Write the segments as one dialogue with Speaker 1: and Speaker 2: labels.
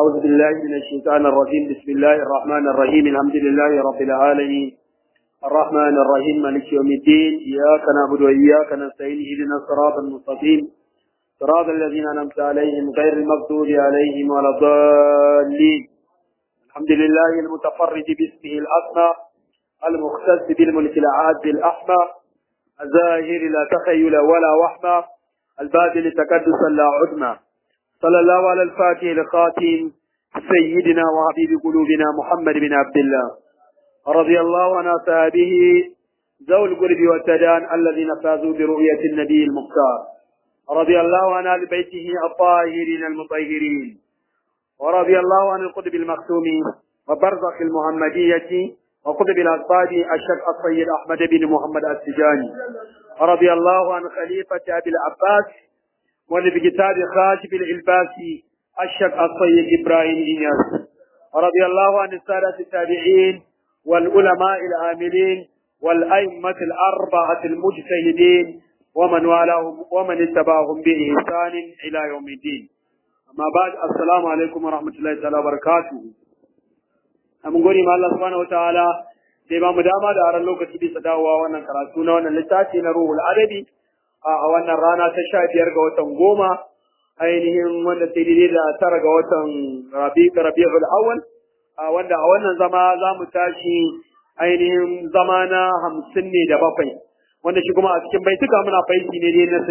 Speaker 1: أعوذ بالله من الشيطان الرجيم. بسم الله الرحمن الرحيم. الحمد لله رب العالمين الرحمن الرحيم مالك يوم الدين. إياك نعبد وإياك نستعين اهدنا الصراط المستقيم صراط الذين أنعمت عليهم غير المغضوب عليهم ولا الضالين. الحمد لله المتفرد باسمه الأسمى المختص بالملك العاد الأحمى الظاهر لا تخيل ولا وحمى الباطل تكدسا لا عدمى. صلى الله على الفاتح الخاتم سيدنا وحبيب قلوبنا محمد بن عبد الله رضي الله عن أصحابه ذوي القرب والتدان الذين فازوا برؤية النبي المختار. رضي الله عن آل بيته الطاهرين المطهرين. ورضي الله عن القطب المختوم وبرزخ المحمدية وقطب الأصحاب الشيخ السيد أحمد بن محمد السجاني. رضي الله عن خليفة أبي العباس ولبكتاب خاشب العلباسي الشيخ السيد إبراهيم إنياس. رضي الله عن السادة التابعين والعلماء العاملين والأئمة الأربعة المجتهدين ومن والاهم ومن اتبعهم بإحسان إلى يوم الدين. أما بعد السلام عليكم ورحمة الله تعالى وبركاته. mun gode ma Allah subhanahu wataala da ba mu dama da aran lokaci bisa dawowa wannan karatu na wannan littafi na Ruhul Adabi a wannan rana ta 15 ga watan goma ainihin wanda sai dai da 9 ga watan Rabiul Awwal wanda a wannan zama za mu tashi ainihin zama na 57 wanda shi kuma a cikin baituka muna baiti ne na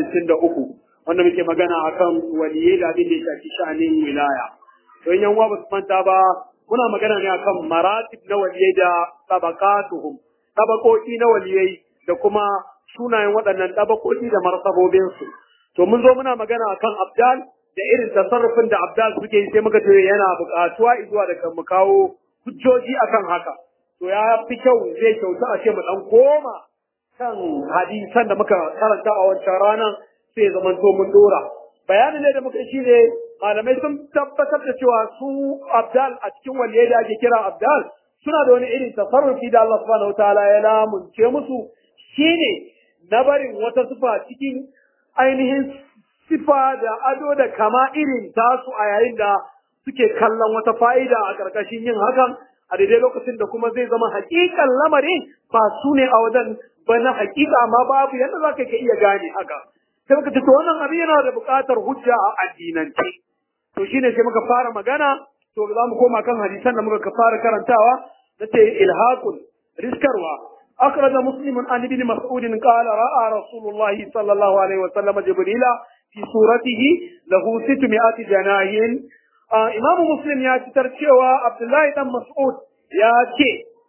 Speaker 1: 63 wanda muke magana akan waliyyi da abin da ya shafi sha'anin wilaya. Don yan uwa ba su manta ba muna magana ne akan maratib na waliyai da tabaqatuhum, tabakoki na waliyai da kuma sunayen waɗannan tabakoki da martabobin su. To mun zo muna magana akan abdal da irin tasarrufin da abdal suke yi sai muka ce yana buƙatuwa zuwa da mu kawo hujjoji akan haka. To ya fi kyau zai kyauta a ce mu dan koma kan hadisan da muka karanta a wancan ranar sai zaman to mun dora. Bayanin ne da muka shi ne malamai sun tabbatar da cewa su abdal a cikin waliyai da ake kira abdal suna da wani irin tasarrufi da Allah subhanahu wataala ya lamunce musu shine na barin wata sifa cikin ainihin sifa da ado da kama irin tasu a yayin da suke kallon wata fa'ida a karkashin yin hakan a daidai lokacin da kuma zai zama hakikan lamarin ba su ne a wajen ba na hakika amma babu yadda za ka iya gane haka. Sai muka ce to wannan abin yana da buƙatar hujja a addinance. To shine sai muka fara magana to za mu koma kan hadisan da muka fara karantawa nace ilhaqul riskarwa akhraja muslimun an ibn mas'ud qala ra'a rasulullah sallallahu alaihi wa sallam jibrila fi suratihi lahu 600 janahin. Imam muslim ya citar cewa abdullahi dan mas'ud ya ce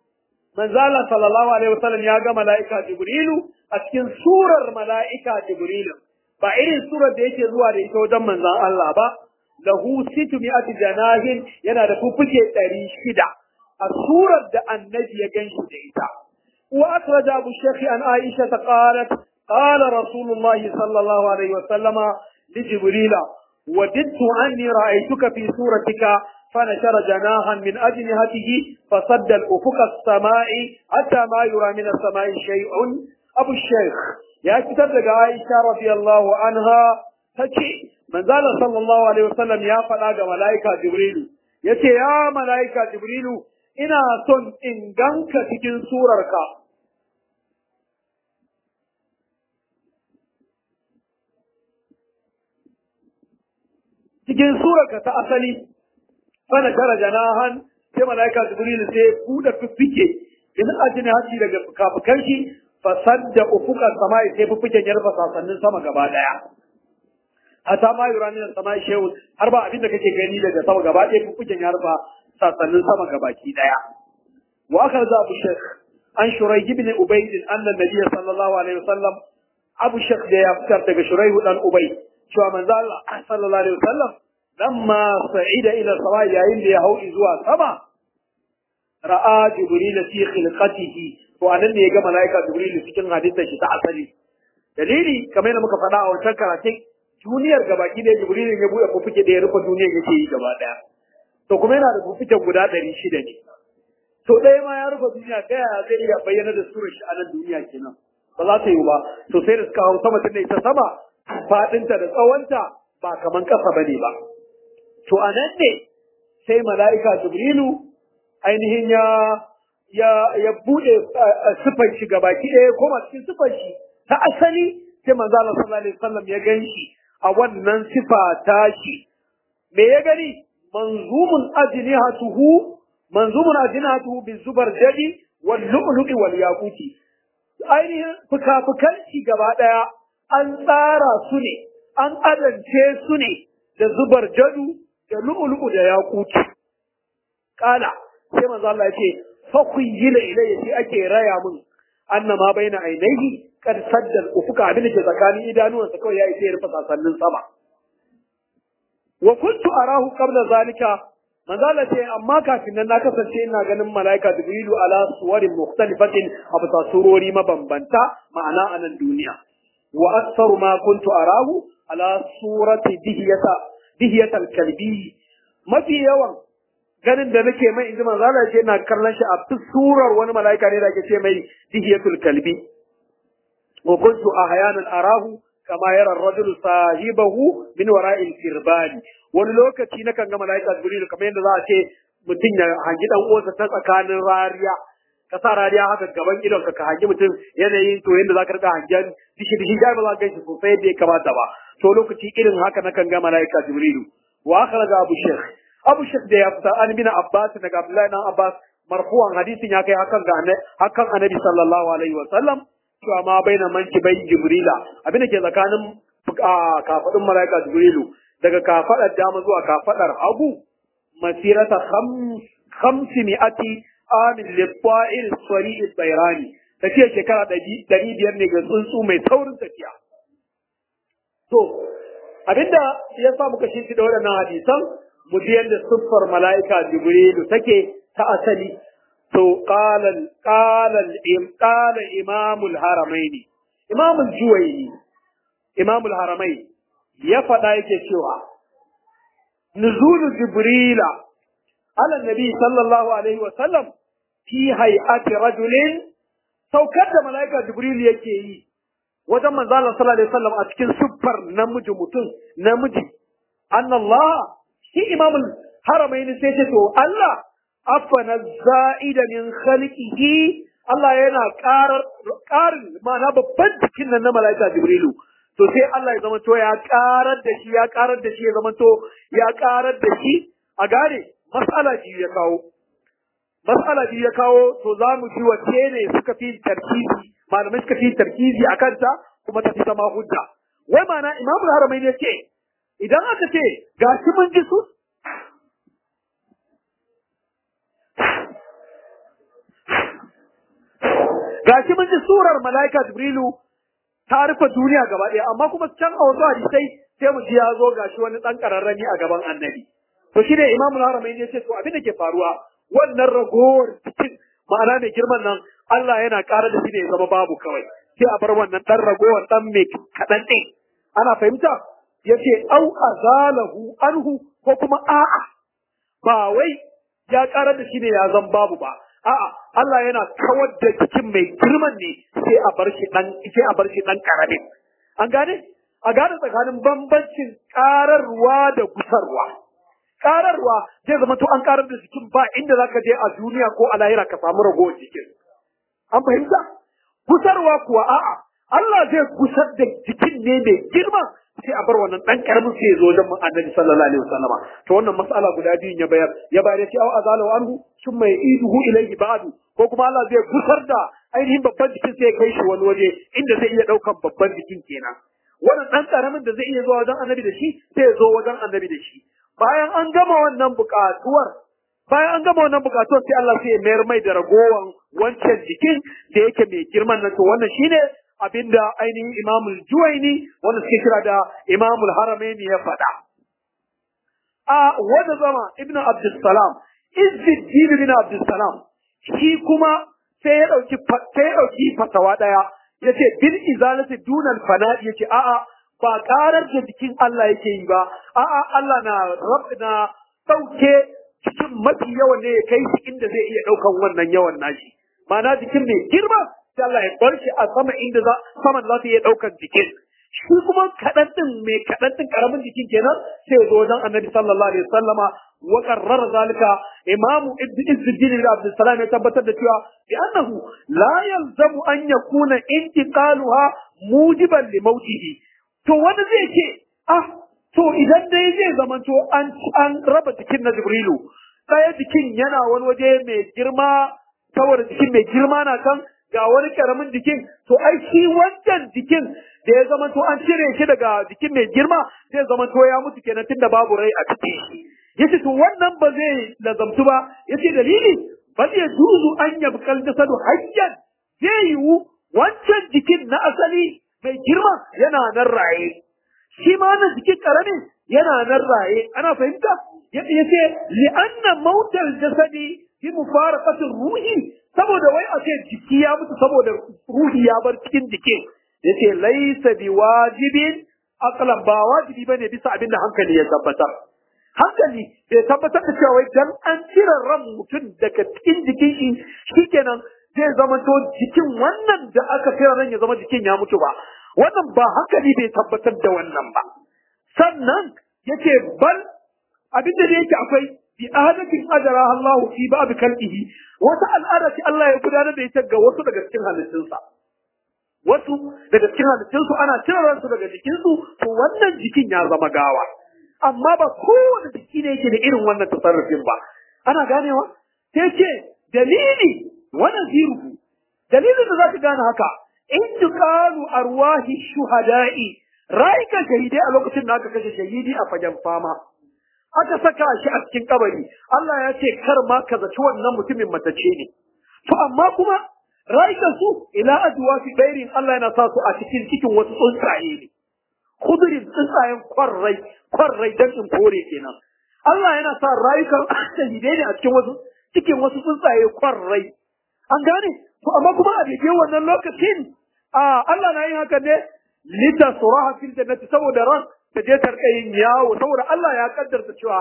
Speaker 1: manzala sallallahu alaihi wa sallam ya ga mala'ika jibrilu a cikin surar mala'ika jibrilu ba irin surar da yake zuwa da ita wajen manzon Allah ba. lahu 600 janahin yana da fuffuke 600 a surar da annabi ya ganshi da ita. Wa akhraja abu shaykh an aisha qalat qala rasulullah sallallahu alaihi wasallam li jibril wadidtu anni ra'aytuka fi suratika fanashara janahan min ajnihatihi fasadda al-ufuq as-sama'i hatta ma yura min as-sama'i shay'un. Abu shaykh ya fitar daga aisha radiyallahu anha tace manzala sallallahu alaihi wasallam ya faɗa ga mala'ika Jibrilu yace ya mala'ika Jibrilu ina son in ganka cikin surarka ta asali fana kara janahan sai mala'ika Jibrilu sai buɗe fiffike in ajini haci daga fukafukan shi fasadda ufuka samai sai fiffiken yarfa sasannin sama gaba daya hatta ma yura min samai shay'un har ba abin da kake gani daga sama gaba ɗaya fuffuken ya rufa sasannin sama gabaki daya. Wa akhraja abu shaykh an shurayh ibn ubayd anna nabiy sallallahu alaihi wasallam abu shaykh da ya fitar daga shurayh dan ubay cewa manzo Allah sallallahu alaihi wasallam lamma sa'ida ila samai yayin da ya hau zuwa sama ra'a jibril fi khilqatihi to anan ne ya ga malaika jibril cikin hadisin shi ta asali. Dalili kamar yadda muka faɗa a wancan karatun duniyar gabaki da Jibril ya buɗe fuffuke da ya rufe duniyar yake yi gaba daya. To kuma yana da fuffuken guda 600 ne. To ɗaya ma ya rufe duniya ta yaya zai iya bayyana da surar shi a nan duniya kenan. Ba za ta yi ba. To sai da suka hau sama tunda ita sama faɗinta da tsawonta ba kaman ƙasa bane ba. To a nan ne sai mala'ika Jibrilu ainihin ya bude sifar shi gabaki ɗaya koma cikin sifar shi ta asali sai manzo Allah sallallahu alaihi wasallam ya ganshi a wannan sifa ta shi me ya gani manzumun ajnihatuhu bizubar jadi wal lu'lu'i wal yaquti ainihin fuka-fukan shi gaba ɗaya an tsara su ne an adance su ne da zubar jadu da lu'lu'u da yaquti kala sai manzo Allah ya ce fa kuyila ilayya shi ake raya mun annama baina ainihi kad saddal ufuka abin da ke tsakanin idanuwansa kawai ya isa ya rufe sasannin sama wa kuntu arahu qabla zalika manzo Allah ce amma kafin nan na kasance ina ganin malaika jibrilu ala suwarin mukhtalifatin abu tasurori mabambanta ma'ana a nan duniya wa aktharu ma kuntu arahu ala surati dihiyatal kalbi mafi yawan ganin da nake mai inji manzo Allah ce ina kallon shi a surar wani malaika ne da ake ce mai dihiyatul kalbi wa kuntu ahyanan arahu kama yara ar-rajulu sahibahu min wara'il kirbani wani lokaci na kan ga malaika jibril kamar yadda za a ce mutum ya hangi dan uwansa ta tsakanin rariya ka sa rariya haka gaban idon ka hangi mutum yanayin to yadda za ka rika hangen dishi ba za ka ganshi sosai yadda ya kamata ba to lokaci irin haka na kan ga malaika jibril wa akhraja abu shaykh da ya fita an bin abbas daga abdullahi dan abbas marfu'an hadisin ya kai hakan annabi sallallahu alaihi wa sallam cewa ma baina manki bai jibrila abin da ke tsakanin kafadin malaika jibrilu daga kafadar dama zuwa kafadar hagu masirata 500 amin liqa'il sari'il bayrani tafiya shekara 500 ne ga tsuntsu mai saurin tafiya to abinda ya sa muka shi da waɗannan hadisan mu ji yadda siffar malaika jibrilu take ta asali to qala imamul haramaini imamul juwayni imamul haramaini ya faɗa yake cewa nuzulu jibrila ala nabi sallallahu alaihi wa sallam fi hay'ati rajulin saukar da malaika jibril yake yi wajen manzo Allah sallallahu alaihi wa sallam a cikin siffar namiji annallah shi imamul haramaini sai ce to Allah afana za'ida min khalqihi Allah yana ƙarin ma'ana babban jikin nan na malaika jibrilu to sai Allah ya zama to ya ƙarar da shi ya zama to ya ƙarar da shi a gane mas'ala biyu ya kawo to za mu ji wace ne suka fi tarkizi malamai suka fi tarkizi a kanta kuma ta fi zama hujja wai ma'ana imamul haramain ya ce idan aka ce gashi mun ji su gashi mun ji surar malaika jibrilu ta rufe duniya gaba ɗaya amma kuma can a wasu hadisai sai mu ji ya zo gashi wani ɗan ƙararrami a gaban annabi to shi ne imamul haramain ya ce to abin da ke faruwa wannan ragowar cikin ma'ana mai girman nan Allah yana ƙara da shi ne ya zama babu kawai sai a bar wannan ɗan ragowar ɗan mai kaɗan ɗin ana fahimta ya ce au azalahu anhu ko kuma a'a ba wai ya ƙarar da shi ne ya zama babu ba a'a Allah yana kawar da cikin mai girman ne sai a bar shi dan karamin an gane a gane tsakanin bambancin kararwa da gusarwa kararwa zai zama to an karar da cikin ba inda zaka je a duniya ko a lahira ka samu ragowar cikin an fahimta gusarwa kuwa a'a Allah zai gusar da cikin ne mai girma sai a bar wannan dan karamin sai ya zo wajen annabi sallallahu alaihi wasallama to wannan mas'ala guda biyun ya bayar ya ce au azalu anhu summa iduhu ilayhi ba'du ko kuma Allah zai gusar da ainihin babban jikin sai ya kai shi wani waje inda zai iya daukan babban jikin kenan wannan dan karamin da zai iya zuwa wajen annabi da shi sai ya zo wajen annabi da shi bayan an gama wannan buƙatuwar sai Allah sai ya mayar mai da ragowan wancan jikin da yake mai girman nan to wannan shine abinda ainihin imamul juwaini wanda suke kira da imamul haramaini ya faɗa a wanda zama ibnu abdussalam izzuddin bin abdussalam shi kuma sai ya dauki fatawa daya yace bil izalati dunal fana'i yace a'a ba karar da jikin Allah yake yi ba a'a Allah na rabbina dauke cikin mafi yawan ne ya kai shi inda zai iya daukan wannan yawan nashi ma'ana jikin mai girma sai Allah ya bar shi a sama inda saman za ta iya daukan jikin shi kuma kaɗan ɗin mai kaɗan ɗin ƙaramin jikin kenan sai ya zo wajen annabi sallallahu alaihi wasallama wa qarrara zalika imamu izzuddin ibn abd salam ya tabbatar da cewa bi annahu la yalzamu an yakuna intiqaluha mujiban li mautihi to wani zai ce to idan dai zai zamanto an raba jikin na jibrilu ɗaya jikin yana wani waje mai girma saboda jikin mai girma na kan ga wani karamin jikin to ai shi wancan jikin da ya zamanto an cire shi daga jikin mai girma zai zamanto ya mutu kenan tunda babu rai a cikin shi yace to wannan ba zai lazamtu ba yace dalili bal ya juzu an yabqal jasadu hayyan zai yiwu wancan jikin na asali mai girma yana nan raye shi ma wannan jikin karami yana nan raye ana fahimta yace li anna mautal jasadi fi mufaraqatir ruhi saboda wai a ce jiki ya mutu saboda ruhi ya bar cikin jikin yace laysa biwajibin aqlan ba wajibi bane bisa abin da hankali ya tabbatar hankali bai tabbatar da cewa wai dan an cire ran mutum daga cikin jikin shi shikenan zai zama to jikin wannan da aka cire ran ya zama jikin ya mutu ba wannan ba hankali bai tabbatar da wannan ba sannan yace bal abin da yake akwai bi ahadatin ajara Allah fi ba'd kalbihi wata al'ada ce Allah ya gudanar da ita ga wasu daga cikin halittunsa wasu daga cikin halittunsu ana cire ransu daga jikinsu to wannan jikin ya zama gawa amma ba kowane jiki ne yake da irin wannan tasarrufin ba ana ganewa sai ce dalili wannan ziruhu dalilin da zaka gane haka intiqalu arwahi shuhada'i rayukan shahidai a lokacin da aka kashe shahidi a fagen fama aka saka shi a cikin kabari Allah ya ce kar ma ka zaci wannan mutumin matace ne to amma kuma rayukan su ila adwa fi bairin Allah yana sa su a cikin wasu tsuntsaye ne kudurin tsuntsayen kwarrai dan in kore kenan Allah yana sa rayukan shahidai ne a cikin wasu tsuntsaye kwarrai an gane to amma kuma a daidai wannan lokacin Allah na yin haka ne litasraha fil jannati saboda ran ta je ta yin yawo saboda Allah ya kaddarta cewa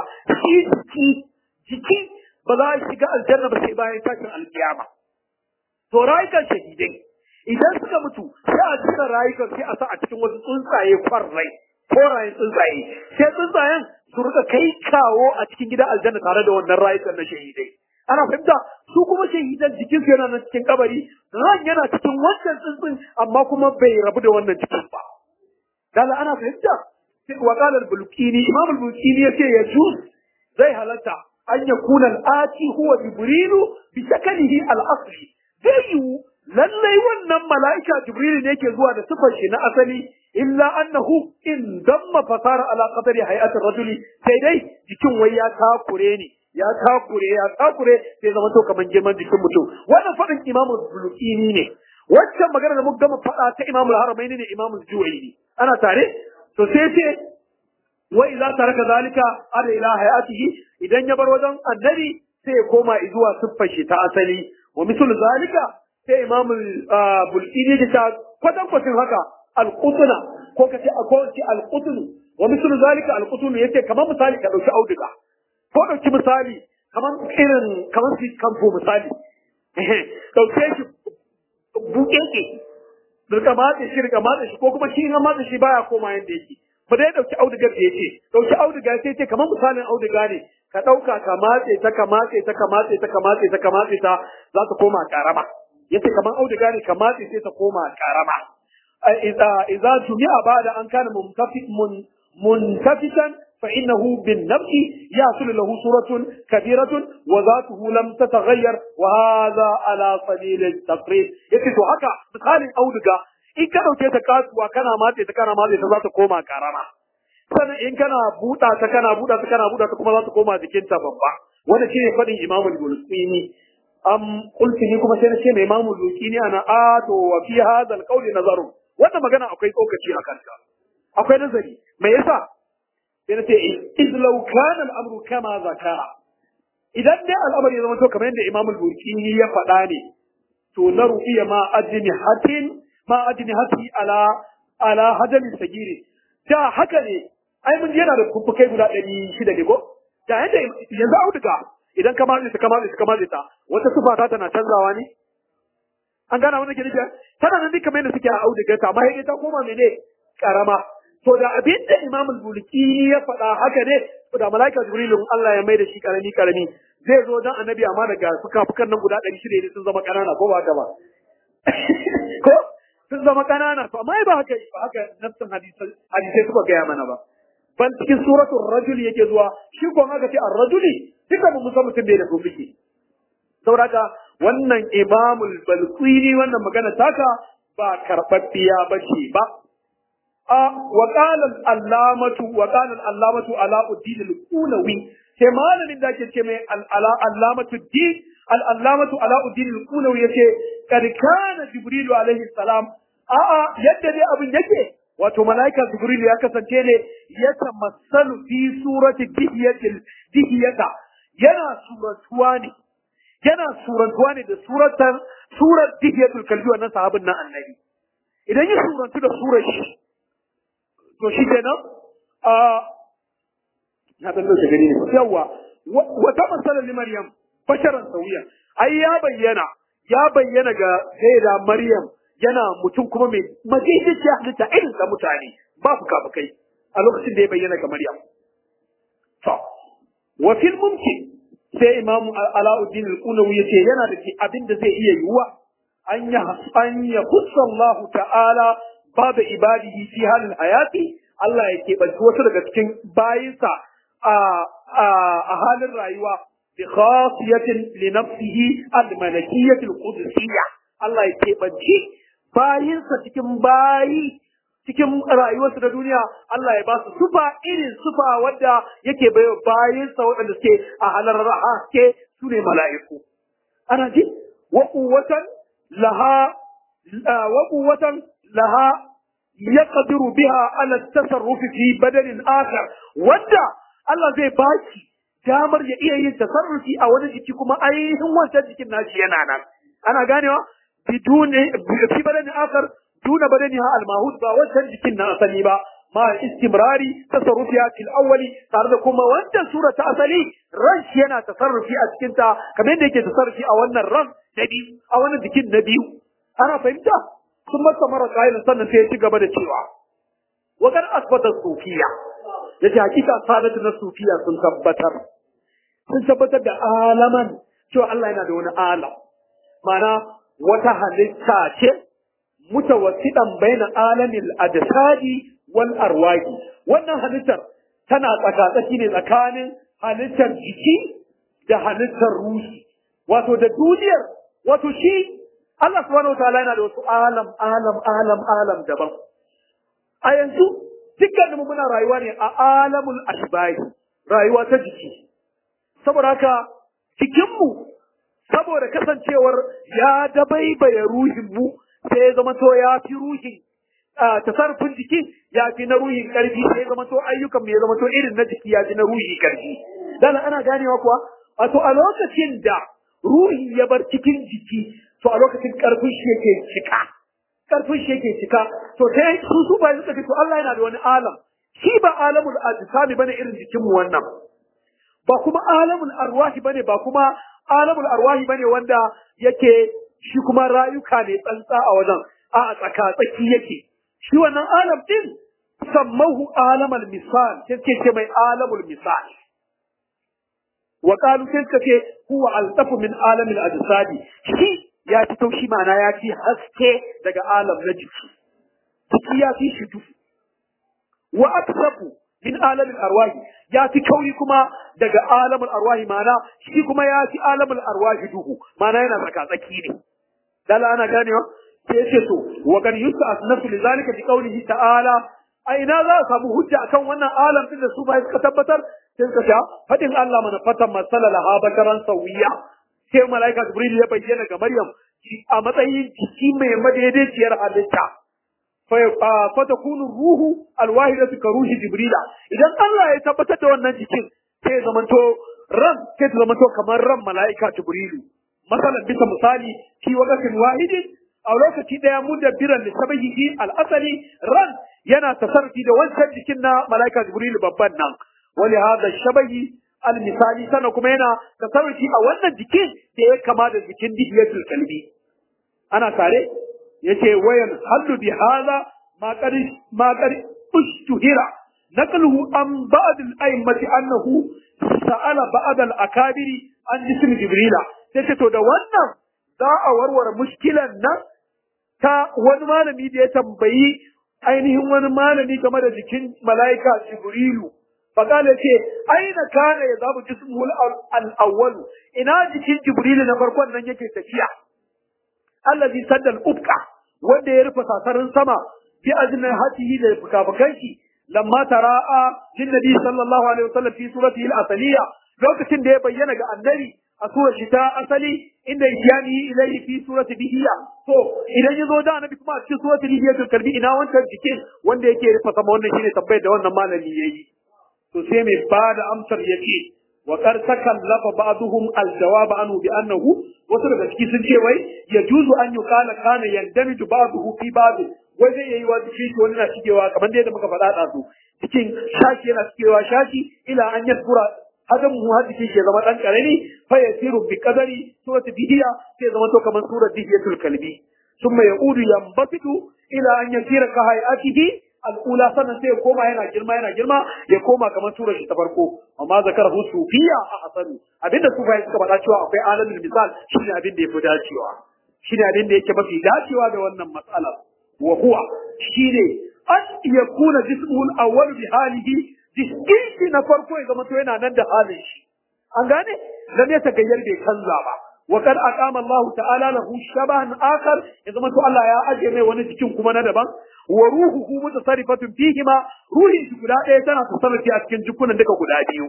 Speaker 1: jiki ba za a shiga aljanna ba sai bayan tashin alkiyama to rayukan shahidai idan suka mutu sai a cire rayukan sai a sa a cikin wasu tsuntsaye kwarrai korayen tsuntsaye sai tsuntsayen su rika kai kawo a cikin gidan aljanna tare da wannan rayukan na shahidai ana fahimta su kuma shahidan jikin su yana nan cikin kabari ran yana cikin wancan tsuntsun amma kuma bai rabu da wannan cikin ba dala ana fahimta wa qala al-bulkini imam al-bulkini yace ya juz zai halatta an yakuna al-ati huwa jibrilu bi shaklihi al-asli zai lallai wannan mala'ika jibril ne yake zuwa da sifar shi na asali illa annahu in damma fasara ala qadari hay'ati rajuli sai dai jikin wai ya takure ne ya takure sai zama to kaman girman jikin mutum wannan fadin imam al-bulkini ne waccan magana da muka gama fada ta imam al-haramaini ne imam al-juwayni ana tare to sai ce wa idza taraka zalika ala ila hay'atihi idan ya bar wajen annabi sai ya koma zuwa siffar shi ta asali wa misal zalika sai imam bulkini da kwatankwacin haka al-qutna ko kace al-qutn wa misal zalika al-qutn yace kamar misali ka dauki auduga ko dauki misali kamar shi kamfo misali dauke shi bukeke rika matse shi ko kuma shi na matse shi baya koma yanda yake ba dai dauki audugar da yake dauki auduga sai ce kamar misalin auduga ne ka dauka ka matse ta za ta koma karama yace kamar auduga ne ka matse sai ta koma karama idza jumi'a ba'da an kana muntafitan fa innahu bin nafsi yasul lahu suratun kabiratun wa zatuhu lam tataghayyar wa hadha ala sabil at-taqrib yace to haka misalin auduga in ka dauke ta kasuwa kana matse ta za ta koma karama sannan in kana buɗa ta kuma za ta koma jikin ta babba wanda shine fadin Imam al-Bulqini qultu ni kuma sai na ce mai Imam al-Bulqini ana to wa fi hadha al-qawli nazaru wannan magana akwai tsokaci a kanta akwai nazari me yasa sai na ce iz law kana al-amru kama zakara idan dai al'amari ya zama to kamar yadda Imam al-Bulqini ya faɗa ne to na rufiya ma ajnihati ala hadamin sagiri da haka ne ai mun yana da fuffukai guda 600 ne ko da yanda yanzu auduga idan ka matse ta wata sufa ta tana canzawa ne an gana wannan ke nufi tana nan duka mai da suke a auduga ta amma sai ta koma mene karama to da abin da Imam al-Bulqini ya faɗa haka ne to da malaika Jibril Allah ya mai da shi karami zai zo dan annabi amma daga fukan nan guda 600 ne sun zama kanana ko ba haka ba ko sun zama kanana to amma ba haka nassin hadisi suka gaya mana ba ban cikin suratul rajul yake zuwa shi ko aka ce ar-rajuli duka mun san mutum bai da tofiki saboda haka wannan Imamul Bulqini wannan magana taka ba karbabbiya bace ba وقال العلامة علاء الدين القولوي sai malamin da ke ce mai al'alamatu din al'alamatu ala'uddin al-qulawi yace kad kana jibril alaihi salam yadda dai abin yake wato malaika jibril ya kasance ne ya tamassalu fi surati dihiyata yana surantuwa ne da surar dihiyatul kalbi wannan sahabin nan annabi idan ya surantu da surar shi to shi kenan na dan da gani ne yawa wata masala li maryam basharan sawiya ai ya bayyana ga sayyida maryam yana mutum kuma mai majiddaci halitta irin da mutane ba fuka fukai a lokacin da ya bayyana ga maryam to wa fil mumkin sai imamu alauddin al-qunawi yace yana da abin da zai iya yiwuwa an ya khussallahu ta'ala babu ibadihi fi halin hayati Allah ya keɓanci wasu daga cikin bayinsa a halin rayuwa bi khasiyatin li nafsihi al-malakiyyatil qudsiyya Allah ya keɓanci bayinsa cikin rayuwarsu da duniya Allah ya ba su sufa irin sufa wadda yake baiwa bayinsa waɗanda suke a halar haske su ne mala'iku ana ji wa quwwatan laha yaqdiru biha ala tasarruf fi badanin akhar wanda Allah zai baki damar ya iya yin tasarrufi a wani jiki kuma ainihin wancan jikin nashi yana nan ana ganewa bidune fi badanin akhar duna badaniha al-mahud ba wancan jikin na asali ba ma istimrari tasarrufiha fil awwali tare da kuma wancan sura ta asali ran shi yana tasarrufi a cikin ta kamar yadda yake tasarrufi a wannan ran na biyu a wannan jikin na biyu ana fahimta sun masa mara ƙa'ilin sannan sai ya ci gaba da cewa wakar asbata sufiya ya ce hakika sadatu na sufiya sun tabbatar da alaman cewa Allah yana da wani alam mana wata halitta ce mutawassidan baina alamil ajsadi wal arwahi wannan halittar tana tsakatsaki ne tsakanin halittar jiki da halittar ruhi wato da duniyar wato shi Allah subhanahu wataala yana da wasu alam daban a yanzu dukkan mu muna rayuwa ne a alamul ashbahi rayuwa ta jiki saboda haka jikinmu saboda kasancewar ya dabaibaye ruhin mu sai ya zama to ya fi ruhin tasarrufin jiki ya fi na ruhin karfi sai ya zama to ayyukan mu ya zama to irin na jiki ya fi na ruhi karfi dan ana ganewa kuwa wato a lokacin da ruhi ya bar cikin jiki to a lokacin karfin shi yake cika to sai su bai suka ce to Allah yana da wani alam shi ba alamul ajsami bane irin jikinmu wannan ba kuma alamul arwahi bane ba kuma alamul arwahi bane wanda yake shi kuma rayuka ne tsantsa a wajen a tsaka-tsaki yake shi wannan alam din sammahu alamul misal sai ce mai alamul misal wa qalu sai suka ce huwa altafu min alamil ajsadi shi ya fi taushi mana ya fi haske daga alam na jiki jiki ya fi shi duhu wa aksafu min alamin arwahi ya fi kauri kuma daga alamin arwahi mana shi kuma ya fi alamin arwahi duhu mana yana tsaka tsaki ne dala ana ganewa sai ya ce to wa kan yusa asnafu lidhalika bi qawlihi ta'ala a ina za a samu hujja akan wannan alam din da su bai suka tabbatar sai suka ce fadin Allah mana fatan masala laha bakaran sawiya sai malaika Jibril ya bayyana ga Maryam a matsayin jiki mai madaidaiciyar halitta fa takunu ruhu alwahidatu ka ruhi Jibrila idan Allah ya tabbatar da wannan jikin sai zamanto ran sai zamanto kamar ran malaika Jibrilu masalan bisa misali fi waqtin wahidin a lokaci daya mudabbiran li sabihi al-asali ran yana tasarrufi da wancan jikin na malaika Jibril babban nan wali hada shabahi al-misali sana kuma yana tasarrufi a wannan jikin da ya kama da jikin dihiyatul kalbi ana tare yace wayan hallu bi hada ma qad اشتهر نقله عن بعض الأئمة أنه سأل بعض الأكابر عن جسم جبريل تشتو da wannan za a warware mushkilan nan ta wani malami da ya tambayi ainihin wani malami game da jikin mala'ika Jibrilu فقال ce aina kana ya zabu jismul al-awwal ina jikin Jibrilu na farkon nan yake tafiya allazi sadda al-ufqa wanda ya rufe sasarin sama bi ajna hatihi da fukafukan shi lamma tara'a lin nabi sallallahu alaihi wasallam fi suratihi al-asaliya lokacin da ya bayyana ga annabi a surar shi ta asali inda yani ilayhi fi surati bihiya to idan yazo da annabi kuma a cikin surati bihiya to karbi ina wancan jikin wanda yake rufe sama wannan shine tabbai da wannan malami yayi to sai mai bada amsar yace wa qad takallafa ba'dhum al-jawab anhu bi annahu wasu daga ciki sun ce wai yajuzu an yuqala kana yandamitu ba'dhu fi ba'd wai zai yayi wa cikin shi wani na shigewa kamar da yadda muka faɗa da su cikin shashi yana shigewa shashi ila an yadkura hadan mu hadisi ke zama dan karami fa yasiru bi qadari surati bihiya sai zama to kamar surat bihiyatul kalbi thumma yaudu yanbatitu ila an yasira ka hayatihi al-ula sannan sai ya koma yana girma ya koma kamar surar shi ta farko amma zakarahu sufiya a hasanu abinda sufai suka faɗa cewa akwai alamul misal shine abin da yafi dacewa shine abin da yake mafi dacewa da wannan matsala wa huwa shine an yakuna jismul awwal bi halihi jikin na farko ya zama to yana nan da halin shi an gane lam ya tagayyar bai canza ba wa kad aqama Allah ta'ala lahu shabahan akhar ya zama to Allah ya aje mai wani jikin kuma na daban wa ruhuhu mutasarrifatun fihima ruhin shi guda ɗaya tana tasarrufi a cikin jikunan duka guda biyu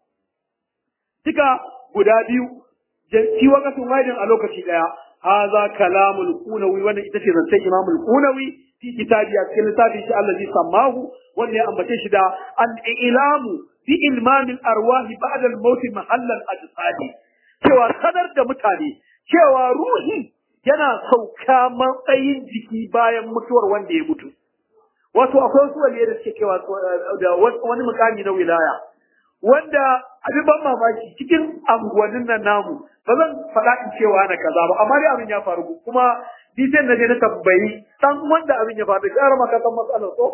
Speaker 1: fi waqtin wahidin a lokaci daya hadha kalamul qunawi wannan ita ce zancen imamul qunawi fi kitabi a cikin littafin shi allazi sammahu wanda ya ambace shi da al-ilamu bi ilmamil arwahi ba'da al-maut mahallal ajsadi cewa sanar da mutane cewa ruhi yana sauka matsayin jiki bayan mutuwar wanda ya mutu wato akwai wasu waliyai da suke cewa da wani mukami na wilaya wanda abin ban mamaki cikin anguwannin nan namu ba zan faɗa in cewa na kaza ba amma dai abin ya faru kuma ni sai na je na tambayi dan wanda abin ya faru ƙara maka san matsalar ko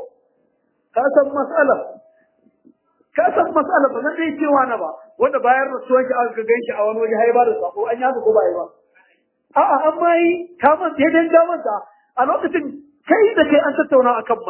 Speaker 1: ka san matsalar ba zan dai cewa na ba wanda bayan rasuwar ki aka gan shi a wani waje har ba da sako an yaga ko ba yi ba a'a amma yi ka man sai dan ga masa a lokacin kai da kai an tattauna akan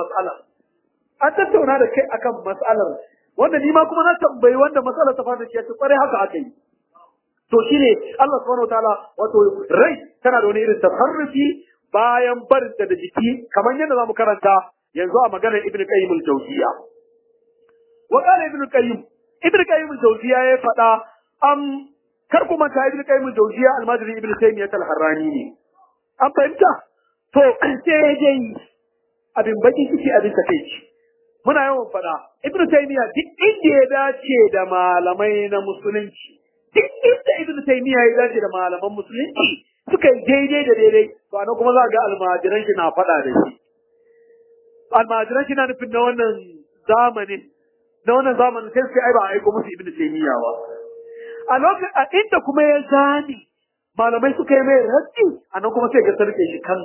Speaker 1: matsalar wanda ni ma kuma na tambayi wanda matsalar ta fara ce kware haka aka yi to shine Allah subhanahu wataala wato rai tana da wani irin tasarrufi bayan barinta da jiki kamar yadda zamu karanta yanzu a maganar Ibn Qayyim al-Jawziyya wa qala Ibn Qayyim al-Jawziyya ya faɗa kar kuma ta Ibn Qayyim al-Jawziyya al-Madri Ibn Taymiyyah al-Harrani ne an fahimta to sai dai abin baki kike abin takeici muna yawan faɗa Ibn Taymiyyah duk inda ya dace da malamai na musulunci duk inda Ibn Taymiyyah ya dace da malaman musulunci suka yi daidai da daidai to anan kuma za ga almajiran shi na faɗa da shi almajiran shi na nufin na wannan zamanin sai suka ai ba a aiko musu Ibn Taymiyyah ba a lokacin a inda kuma ya zani malamai suka yi mai raddi anan kuma sai ga sarke shi kan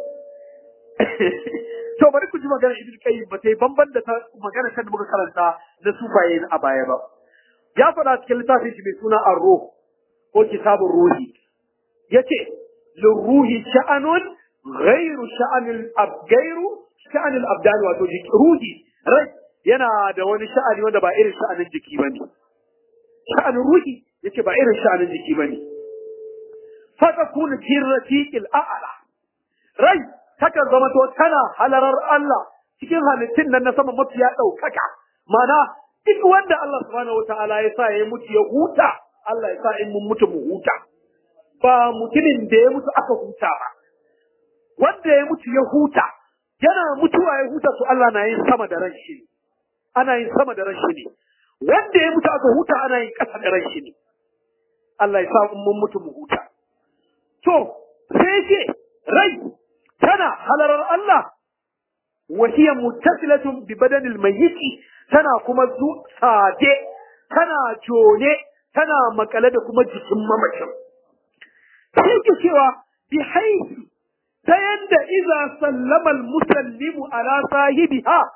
Speaker 1: to bari ku ji magana Ibn Qayyim ba ta yi banban da magana kan da muka karanta na sufaye a baya ba ya faɗa cikin littafin shi mai suna Ar-Ruh ko Kitabur Ruhi yace lirruhi sha'anun ghairu sha'anil abdan wato ruhi rai yana da wani sha'ani wanda ba irin sha'anin jiki bane sha'anin ruhi yace ba irin sha'anin jiki bane fa takunu firrafiqil a'la rai takan zama to tana halarar Allah cikin halittun nan na sama mafiya ɗaukaka mana duk wanda Allah subhanahu wataala ya sa ya mutu ya huta Allah ya sa in mun mutu mu huta ba mutumin da ya mutu aka huta ba wanda ya mutu ya huta yana mutuwa ya huta to Allah na yin sama da ran shi ana yin sama da ran shi ne wanda ya mutu aka huta ana yin ƙasa da ran shi ne Allah ya sa in mun mutu mu huta to sai ce rai tana halarar Allah wa hiya muttasilatun bi badanil mayyit tana kuma sade tana jone tana makale da kuma jikin mamacin sai cewa bi haifi ta yanda iza sallama almusallimu ala sahibiha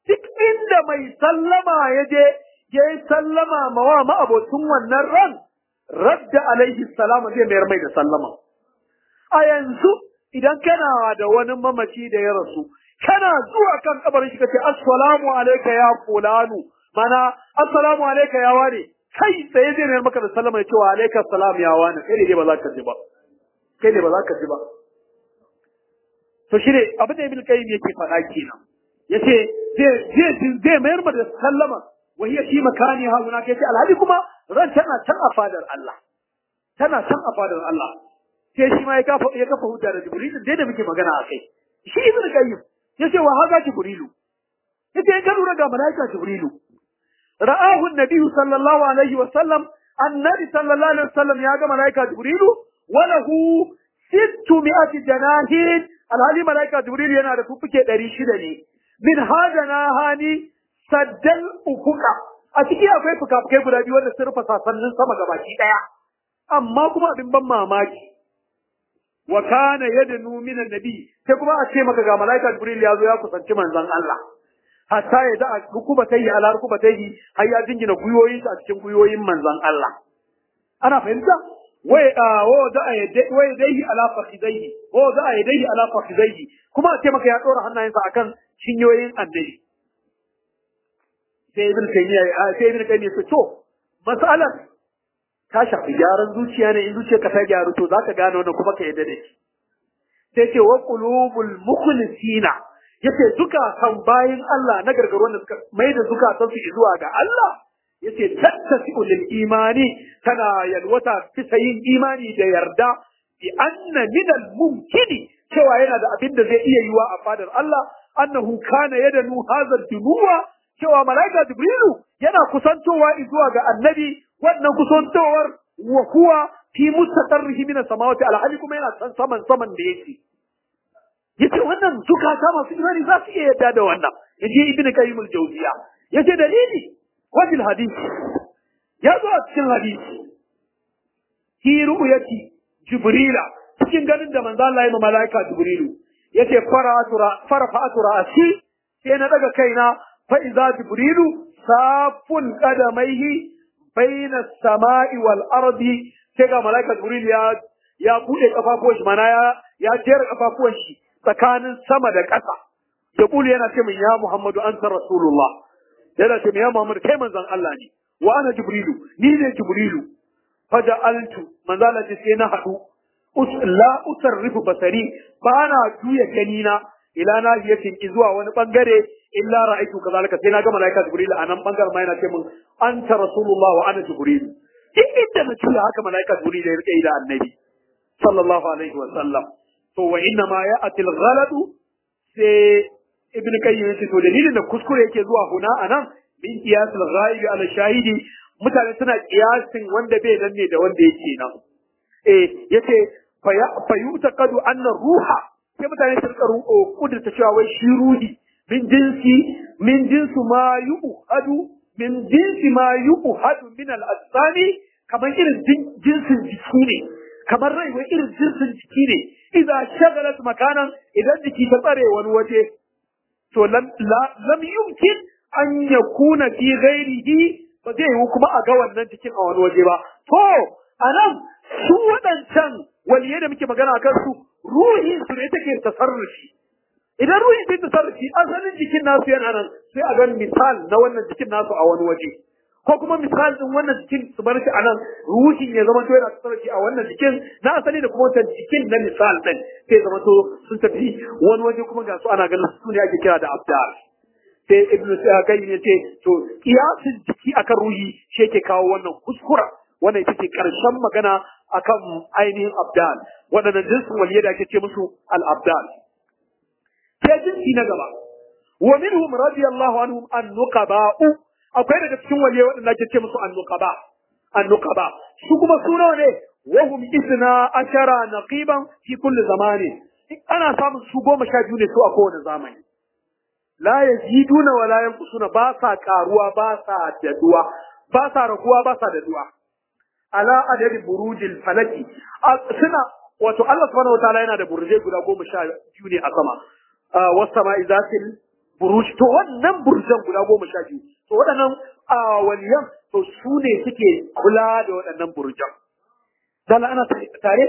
Speaker 1: duk inda mai sallama ya je ya yi sallama mawa ma'abocin wannan ran radda alaihi salama zai mayar mai da sallama. A yanzu idan kana da wani mamaci da ya rasu kana zuwa kan kabarin shi kace assalamu alayka ya fulanu, mana assalamu alayka ya wane, kai tsaye zai mayar maka da sallama ya ce wa alayka salam ya wane, kai ne ba za ka ji ba, kai ne ba za ka ji ba. To shi ne abin da Ibn Qayyim yake faɗa kenan, yace zai mayar maka da sallama wa hiya fi makani ha hunaka, yace alhali kuma ran tana can a fadar Allah, tana can a fadar Allah. Sai shi ma ya kafa hujja da Jibrilu dai da muke magana a kai. Shi Ibn Qayyim yace wa haza Jibrilu, yace in ka lura ga malaika Jibrilu ra'ahu an-nabi sallallahu alaihi wa sallam, annabi sallallahu alaihi wa sallam ya ga malaika Jibrilu wa lahu 600 janahin, alhali malaika Jibrilu yana da fuffuke 600 ne. Min hajana hani saddal ufuka, a ciki akwai fukafukai guda biyu wanda sun rufe sasannin sama gabaki daya, amma kuma abin ban mamaki wa kana yadnu min annabi, sai kuma a ce maka ga malaika Jibril ya zo ya kusanci manzon Allah, hatta ya da rukubatai ala rukubatai, har ya jingina guyoyin a cikin guyoyin manzon Allah. Ana fahimta? wai dai ala fakhidaihi, ala fakhidaihi, kuma a ce maka ya dora hannayensa akan cinyoyin annabi. Sai Ibn Taymiyyah ya ce to mas'alar ta shafi gyaran zuciya ne, in zuciya ka ta gyaru to zaka gane wannan kuma ka yadda da shi. Sai ce wa qulubul mukhlisina, yace zukatan bayin Allah na gargaro da suka mai da zukatan su zuwa ga Allah, yace tattasi'u lil imani, tana yalwata bisa yin imani da yarda bi anna min al mumkini, cewa yana da abin da zai iya yiwa a fadar Allah, annahu kana yadanu hadha dunuwa, cewa malaika Jibrilu yana kusantowa zuwa ga annabi, wannan kusantowar wa huwa fi mustaqarrihi min as-samawati, al-hali kuma yana san saman da yake. Yace wannan zukata masu imani za su iya yadda da wannan. Yace Ibn Qayyim al-Jawziyya yace dalili wajil hadisi ya zo a cikin hadisi fi ru'yati Jibrila, cikin ganin da manzo Allah ya yi malaika Jibrilu, yace farafa'atu ra'si, sai na daga kaina fa iza Jibrilu safun qadamaihi baina as-sama'i wal ardi, sai ga malaika Jibril ya bude kafafuwan shi, mana ya jera kafafuwan shi tsakanin sama da ƙasa. Ya kulu yana ce min ya Muhammadu anta rasulullah, yana ce min ya Muhammadu kai manzon Allah ne, wa ana Jibrilu, ni ne Jibrilu. Faja'altu, manzo Allah ce sai na hadu la usarrifu basari, ba na juya ganina ila nahiyatin zuwa wani bangare illa ra'aytu kazalika, sai na ga malaika Jibril a nan bangaren ma yana ce min anta rasulullah wa ana Jibril. Duk inda na juya haka malaika Jibril ya rike da annabi sallallahu alaihi wa sallam. To wa inna ma ya'ti al-ghalad, sai Ibn Qayyim yace to dalilin da kuskure yake zuwa huna anan min qiyas al-ghaib ala shahidi, mutane suna qiyasin wanda bai nan ne da wanda yake nan. Yace fa yutaqadu anna ruha, sai mutane su rika kudurta cewa wai shi ruhi min jinsi ma yu'hadu min al-ajsami, kamar irin jinsin jiki ne, kamar rai wai irin jinsin jiki ne. Idan shagalat makanan, idan jiki ta tsare wani waje, to lam yumkin an yakuna fi ghairihi, ba zai yi kuma a ga wannan jikin a wani waje ba. To anan su waɗancan waliyai da muke magana akan su, ruhin su ne take tasarrufi. Idan ruhin ta tasarrufi, asalin jikin nasu yana nan, sai a ga misal na wannan jikin nasu a wani waje, ko kuma misal din wannan jikin su bar shi a nan, ruhin ya zama to yana tasarrufi a wannan jikin na asali da kuma wannan jikin na misal din, sai zama to sun tafi wani waje kuma ga su ana ganin su ne ake kira da abdal. Sai Ibn Qayyim ya ce to kiyasin jiki akan ruhi shi yake kawo wannan kuskura. Wannan ita ce karshen magana akan ainihin abdal, waɗannan jinsin waliyai da ake ce musu al-abdal. Sai jinsi na gaba, wa minhum radiyallahu anhum an-nuqaba'u, akwai daga cikin waliyai waɗanda ake ce musu an-nuqaba, su kuma su nawa ne? Wa hum 12 naqiban fi kulli zamani, ana samun su 12 ne su a kowane zamani. La yaziduna wa la yanqusuna, ba sa karuwa ba sa daduwa, ba sa raguwa ba sa daduwa. Ala adadi burujil falaki, suna wato Allah subhanahu wataala yana da burje guda 12 ne a sama. Was sama'i zatil buruj, to wannan burjan guda 12, to waɗannan waliyan to su ne suke kula da waɗannan burjan. Dala ana tare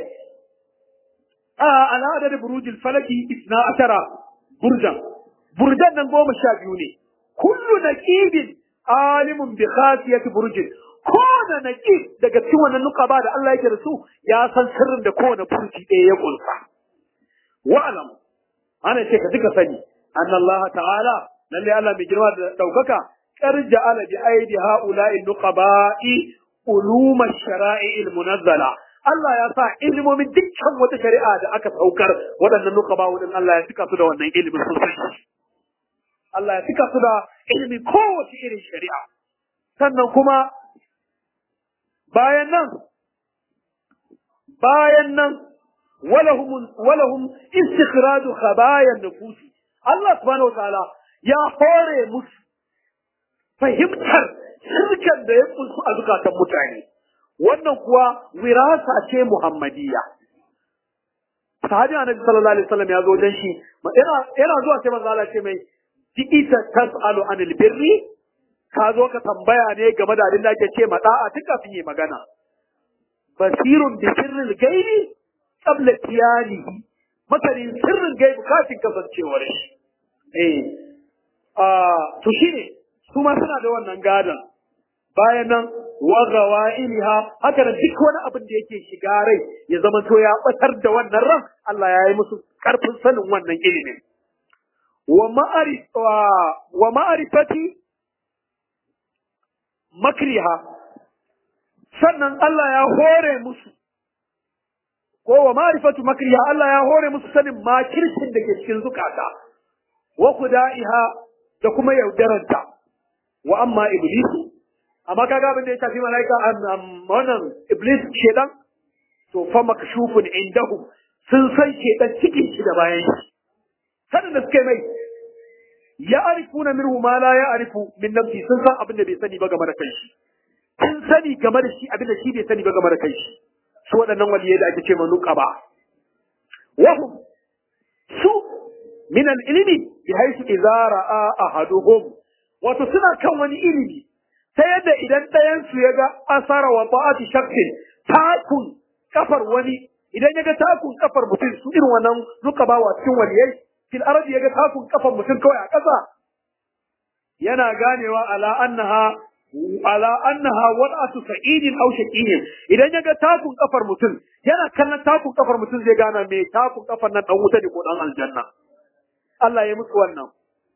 Speaker 1: ala adad burujil falaki 12 burjan. Burjan nan 12 ne. Kullu naqibin alimun bi khasiyati burjin. Kowane naqib daga cikin wannan nuqaba da Allah yake da su ya san sirrin da kowane burji ɗaya ya kunsa. Wa'lam ana ce ka duka sani أن الله تعالى للي ألا بجروا دوكك ارجع على بأيدي هؤلاء النقباء علوم الشرائع المنزلة الله يسا علم من دكا وتشريعات أكس أوكر ودن النقباء ودن الله يسكى صدا ودن علم الصوصي الله يسكى صدا علم قوة إلي الشريعة سننكما باينا ولهم استخراج خبايا النفوس Allah subhanahu wataala ya hore musu fahimtar shirkan da ya kunsu a zukatan mutane. Wannan kuwa wirasa ce Muhammadiyya. Sahabi Annabi sallallahu alaihi wasallam ya zo dan shi, yana zuwa sai manzo Allah ce mai ita tasalu anil birri, ka zo ka tambaya ne game da abin da ake ce ma da'a tun kafin yi magana. Basirun bi sirril gaibi qabla tiyanihi, masanin sirrin gaibi kafin kasancewar shi. To shi ne, su ma suna da wannan gadon. Bayan nan, wagawa iliha, haka da duk wani abin da yake shiga rai ya zama to ya batar da wannan ran, Allah ya yi musu ƙarfin sanin wannan ilimin. Wa ma'arifati makriha, sannan Allah ya hore musu, ko wa ma'arifatu makriha, Allah ya hore musu sanin makircin da ke cikin zukata. Wa kuda'iha da kuma yaudaranta. Wa amma iblis, amma kaga abin da ya tafi malaika wannan iblis shedan, to fa makshufun indahum, sun san shedan cikin shi da bayan shi. Sanin da suke mai ya arifuna minhu ma la ya arifu min nafsi, sun san abin da bai sani ba game da kanshi. Sun sani game da shi abin da shi bai sani ba game da kanshi. Su waɗannan waliyai da ake ce manuka ba. Wahum su min al-ilmi bi haythu idza ra'a ahaduhum, wato suna kan wani ilimi ta yadda idan ɗayan su ya ga asara wa ta'ati shakkin, takun kafar wani, idan ya ga takun kafar mutum, su irin wannan nuqaba wa cikin waliyai fil ardi, ya ga takun kafar mutum kawai a ƙasa, yana ganewa ala annaha wad'atu sa'idin aw shaqiyyin. Idan ya ga takun kafar mutum, yana kallon takun kafar mutum zai gana me takun kafar nan dan wuta ne ko dan aljanna. Allah ya musu wannan.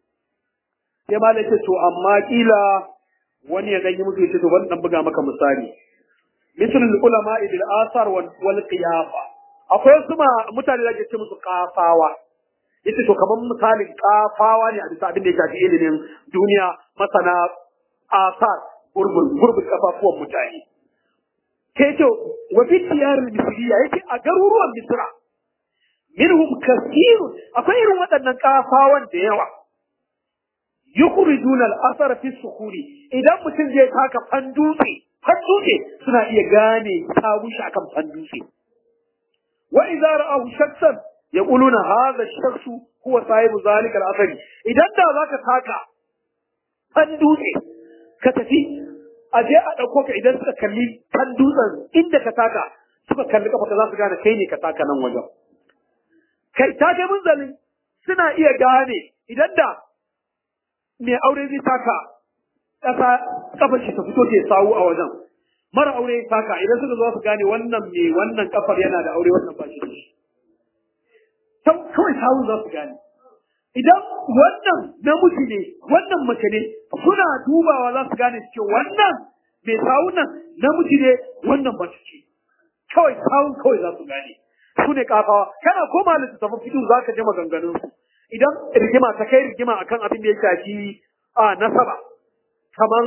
Speaker 1: Sai malai ce to amma kila wani ya gani musu yace to ban dan buga maka misali. Misal ulama idil asar wal qiyafa. Akwai wasu mutane da ke ce musu kafawa. Yace to kaman misalin kafawa ne a bisa abin da ya shafi ilimin duniya, masana asar, gurbin kafafuwan mutane. Sai ce wa fi tiyar misriya, yake a garuruwan Misra minhum kathirun, akwai irin waɗannan kafawan da yawa. Yukhrijuna al-athara fi sukhuri, idan mutum zai taka fandutse suna iya gane sawun shi akan fandutse. Wa idza ra'ahu shakhsan yaquluna hadha ash-shakhsu huwa sahibu zalika al-athari. Idan da zaka taka fandutse ka tafi aje a dauko ka, idan suka kalli fandutsen inda ka taka suka kalli kafa, za su gane kai ne ka taka nan wajen. Kai ta kai munzalin suna iya gane idan da mai aure zai taka ƙasa kafar shi ta fito ke sawu a wajen, mara aure ya taka, idan suka zo su gane wannan mai wannan kafar yana da aure, wannan ba shi da shi. Kawai sawu za su gane. Idan wannan namiji ne, wannan mace ne, suna dubawa za su gane cewa wannan mai sawun nan namiji ne, wannan mace ce. Kawai sawun kawai za su gane. Su ne kafawa. Kana koma littattafan fiƙh za ka ji maganganun su. Idan rigima ta kai rigima akan abin da ya shafi nasaba, kaman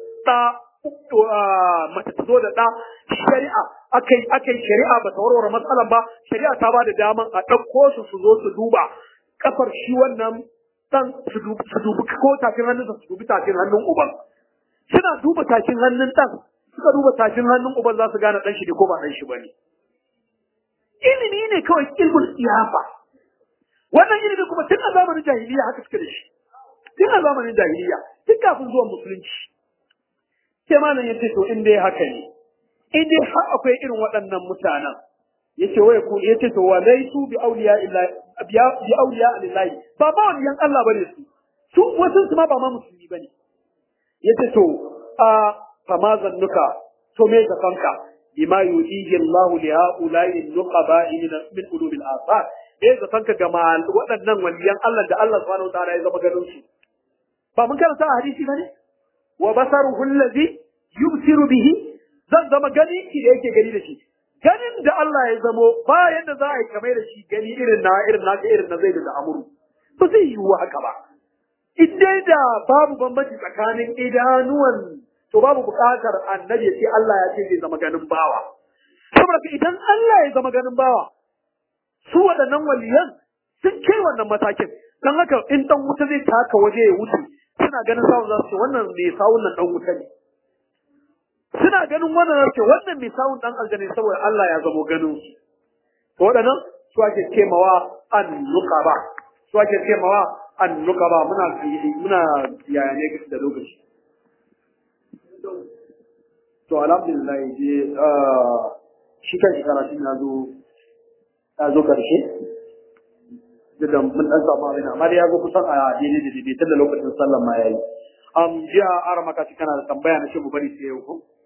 Speaker 1: mace ta zo da ɗa, shari'a akai shari'a ba ta warware matsalan ba, shari'a ta ba da daman a ɗauko su zo su duba kafar shi wannan ɗan, su dubi ko tafin hannunsa, su dubi tafin hannun uban. Suna duba tafin hannun ɗan, suka duba tafin hannun uban, za su gane ɗan shi ne ko ba ɗan shi ba ne. Ilimi ne kawai, ilmul iyafa. Wannan ilimi kuma tun a zamanin jahiliya haka suke da shi. tun a zamanin jahiliya tun kafin zuwan musulunci. Sai malam ya ce to in dai haka ne, in dai har akwai irin waɗannan mutanen, yace wai ku yace to wa laisu bi awliya illahi bi awliya lillahi, ba ba waliyan Allah bane su wasu su ma ba ma musulmi bane. Yace to fa ma zannuka, to me ka fanka bima yudihi Allah li haula'i nuqaba min ulum al-athar, za fanka ga waɗannan waliyan Allah da Allah subhanahu wa ta'ala ya zama ganin su. Ba mun karanta a hadisi bane, wa basaruhu alladhi yubsiru bihi, zan zama gani ki da yake gani da shi. Ganin da Allah ya zamo ba yadda za a yi kamar da shi gani irin na zai da amuru, ba zai yiwu haka ba. In dai da babu bambanci tsakanin idanuwan, to babu buƙatar annabi ya ce Allah ya ce zai zama ganin bawa. Saboda idan Allah ya zama ganin bawa, su waɗannan waliyan sun kai wannan matakin. Dan haka in dan wuta zai taka waje ya wuce, suna ganin sawun za su ce wannan mai sawun nan dan wuta ne. Suna ganin wannan mai sawun dan aljanna saboda Allah ya zamo ganin su. To waɗannan su ake kemawa an-nuqaba. Su ake kemawa an-nuqaba. Muna yaya ne da lokaci. To alhamdulillah je shi kan shi karatu ya zo karshe. Da mun dan samu abin amma dai ya zo kusan a daidai da lokacin sallar ma yayi. Jiya ara maka kana da tambaya na shi mu bari sai yau ko?